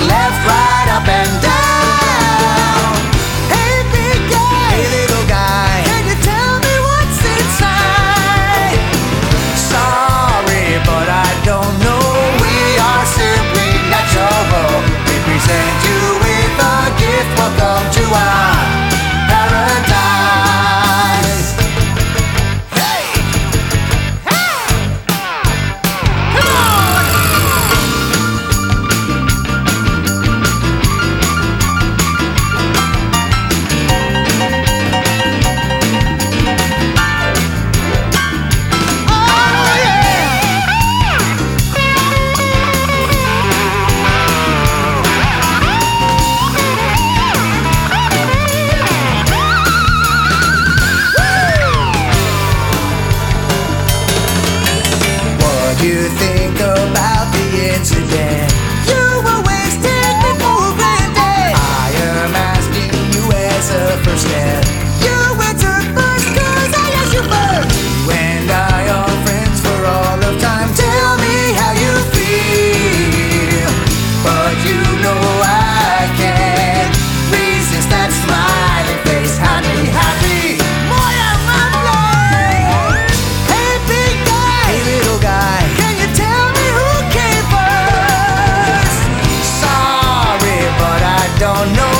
left, right, up and down. Hey big guy, hey little guy, can you tell me what's inside? Sorry, but I don't know. We are simply natural. We present you with a gift. Welcome to our paradise. Hey, hey, come on. Oh yeah. What do you think about the incident? You were wasted before granted. I am asking you as a first step. You answered first 'cause I asked you first. You and I are friends for all of time. Tell me how you feel. But you know I can't resist that smiling face. Happy, happy. Moya Mamley. Hey big guy, hey little guy, can you tell me who came first? Sorry, but I don't know.